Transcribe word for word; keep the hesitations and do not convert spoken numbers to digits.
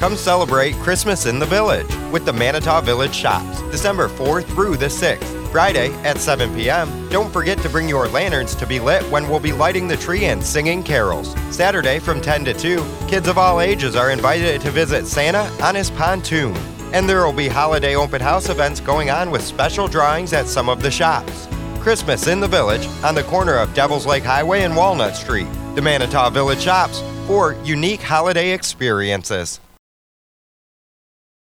Come celebrate Christmas in the Village with the Manitowoc Village Shops, December fourth through the sixth. Friday at seven p.m. Don't forget to bring your lanterns to be lit when we'll be lighting the tree and singing carols. Saturday from ten to two, kids of all ages are invited to visit Santa on his pontoon. And there will be holiday open house events going on with special drawings at some of the shops. Christmas in the Village on the corner of Devil's Lake Highway and Walnut Street. The Manitowoc Village Shops for unique holiday experiences.